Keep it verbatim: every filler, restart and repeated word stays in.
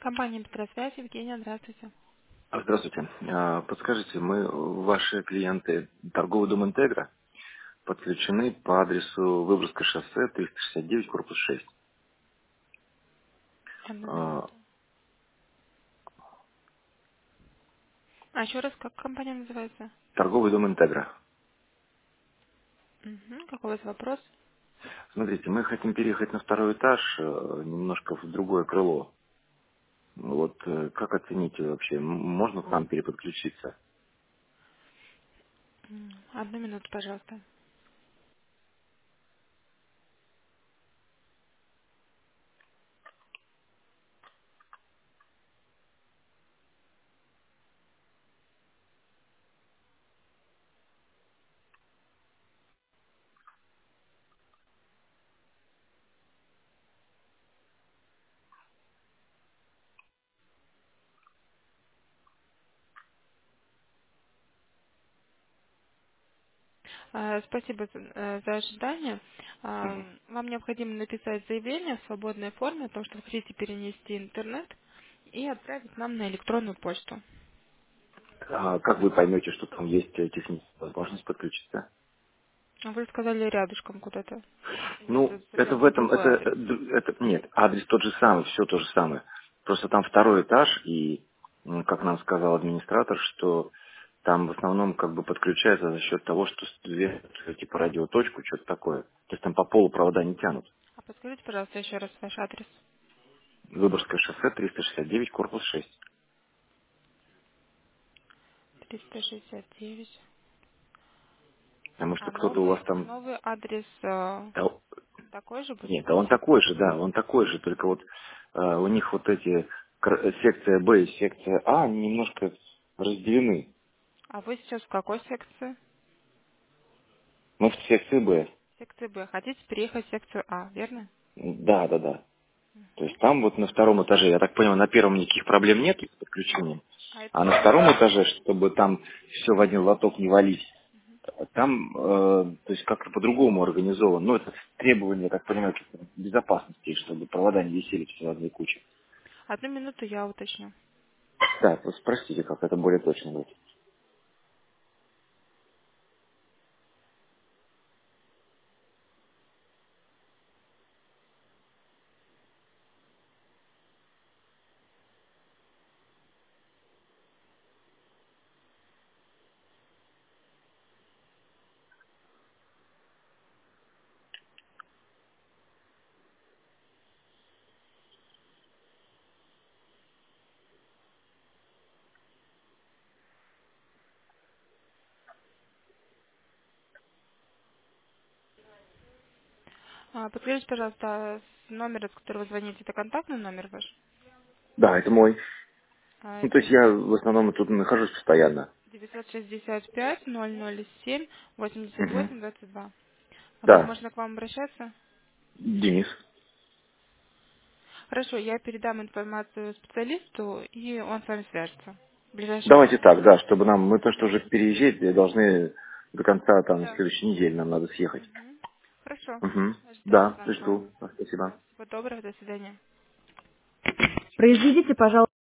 Компания Петросвязь, Евгения, здравствуйте. Здравствуйте. А, Подскажите, мы, ваши клиенты, торговый дом «Интегра», подключены по адресу Выборгское шоссе, триста шестьдесят девять, корпус шесть. Одну А, минуту. А еще раз, как компания называется? Торговый дом «Интегра». Угу. Какой у вас вопрос? Смотрите, мы хотим переехать на второй этаж, э, немножко в другое крыло. Вот э, как оцените вообще, м- можно к нам переподключиться? М, Одну минуту, пожалуйста. А, Спасибо за э, за ожидание. А, Вам необходимо написать заявление в свободной форме о том, что вы хотите перенести интернет и отправить нам на электронную почту. А как вы поймете, что там есть э, техническая возможность подключиться? Вы сказали рядышком куда-то. Или Ну, это это совсем в этом, другой это, адрес? э, д- это, нет, адрес тот же самый, все то же самое. Просто там второй этаж, и, м, как нам сказал администратор, что там в основном как бы подключается за счет того, что две, типа радиоточку, что-то такое. То есть там по полу провода не тянут. А подскажите, пожалуйста, еще раз ваш адрес. Выборгское шоссе, триста шестьдесят девять, корпус шесть. триста шестьдесят девять. Потому А что кто-то у вас новый, там... новый адрес э, Да, такой же будет? нет, а он такой же, да, он такой же, только вот э, у них вот эти кр- э, секция Б и секция А, они немножко разделены. А вы сейчас в какой секции? Мы в секции Б. Секции Б. Хотите переехать в секцию А, верно? Да, да, да. То есть там вот на втором этаже, я так понимаю, на первом никаких проблем нет с подключением, А это а на что? втором этаже, чтобы там все в один лоток не валить, там, э, то есть как-то по-другому организовано. Ну, это требования, я так понимаю, каких-то безопасности, чтобы провода не висели все в одной куче. Одну минуту я уточню. Так, вот спросите, как это более точно будет. А, подскажите, пожалуйста, с номера, с которого вы звоните, это контактный номер ваш? Да, это мой. А, Ну, то это есть я в основном тут нахожусь постоянно. девятьсот шестьдесят пять ноль ноль семь восемьдесят Мгм. восемь двадцать два. А как Да, можно к вам обращаться? Денис. Хорошо, я передам информацию специалисту, и он с вами свяжется в ближайшее Давайте время. так, да, чтобы нам, мы то, что уже переезжать, э, должны до конца там Да. следующей недели нам надо съехать. Мгм. Хорошо. Угу. Ожидаю Да, звонка. жду. Спасибо. Да. Всего доброго, до свидания. Произведите, пожалуйста.